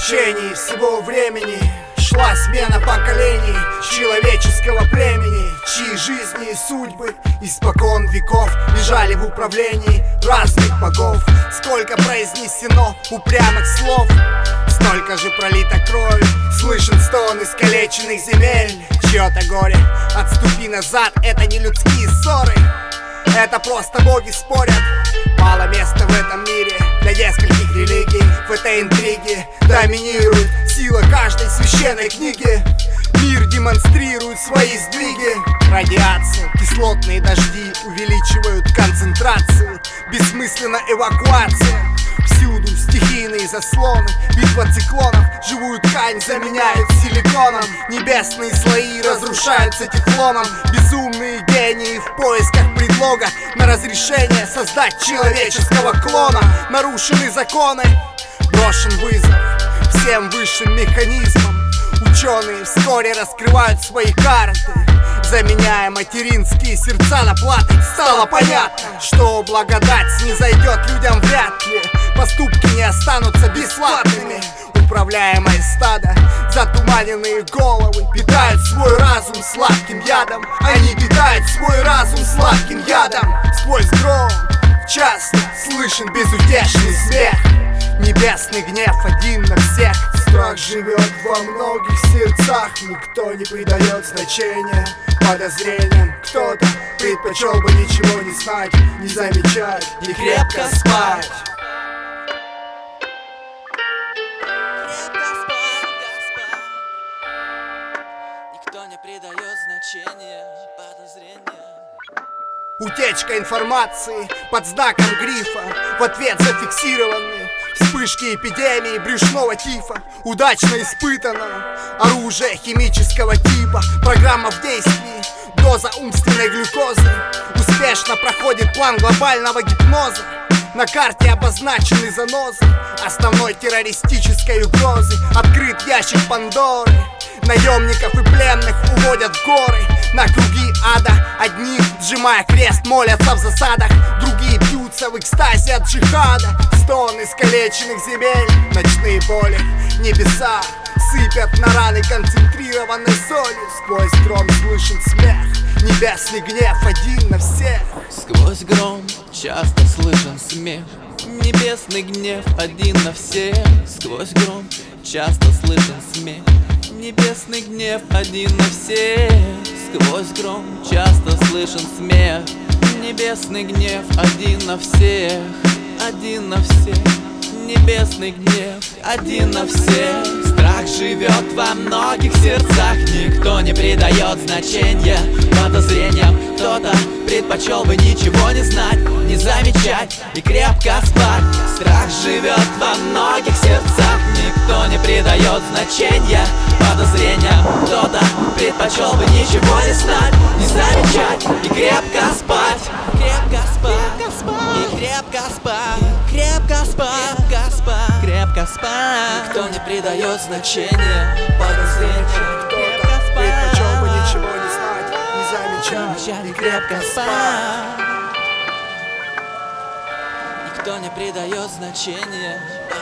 течение всего времени шла смена поколений человеческого племени, чьи жизни и судьбы испокон веков лежали в управлении разных богов. Сколько произнесено упрямых слов, столько же пролито крови, слышен стон искалеченных земель. Чье-то горе, отступи назад, это не людские ссоры, это просто боги спорят. Мало места в этом мире для нескольких религий. В этой интриге доминирует сила каждой священной книги. Мир демонстрирует свои сдвиги. Радиация, кислотные дожди увеличивают концентрацию. Бессмысленна эвакуация. Всюду стихийные заслоны, битва циклонов. Живую ткань заменяют силиконом. Небесные слои разрушаются тефлоном. Безумные гении в поисках предлога на разрешение создать человеческого клона. Нарушены законы, брошен вызов всем высшим механизмам. Ученые вскоре раскрывают свои карты, заменяя материнские сердца на платы. Стало понятно, что благодать снизойдет людям вряд ли. Поступки не останутся бесплатными. Управляемое стадо, затуманенные головы питают свой разум сладким ядом. Они питают свой разум сладким ядом. Сквозь гром часто слышен безутешный смех. Небесный гнев один на всех. Страх живет во многих сердцах. Никто не придает значения подозрениям. Кто-то предпочел бы ничего не знать, не замечать и крепко спать. Никто не придает значения подозрениям. Утечка информации под знаком грифа, в ответ зафиксированные вспышки эпидемии брюшного тифа. Удачно испытано оружие химического типа. Программа в действии, доза умственной глюкозы. Успешно проходит план глобального гипноза. На карте обозначены занозы основной террористической угрозы. Открыт ящик Пандоры. Наемников и пленных уводят в горы на круги ада. Одни, сжимая крест, молятся в засадах. Другие бьются в экстазе от джихада. Стон искалеченных земель, ночные боли, небеса сыпят на раны концентрированной солью. Сквозь гром слышен смех, небесный гнев один на всех. Сквозь гром часто слышен смех, небесный гнев один на всех. Сквозь гром часто слышен смех, небесный гнев один на всех. Сквозь гром часто слышен смех, небесный гнев один на всех. Один на всех, небесный гнев один на всех. Страх живет во многих сердцах. Никто не придает значения подозрениям. Кто-то предпочел бы ничего не знать, не замечать и крепко спать. Страх живет во многих сердцах. Никто не придает значения подозрениям. Кто-то предпочел бы ничего не знать, не замечать и крепко спать. Крепко спать, и крепко спать, крепко спать, крепко спать, крепко спать. Никто не придает значения подозрениям. Кто-то предпочел бы ничего не знать, не замечать и крепко спать. Никто не придает значения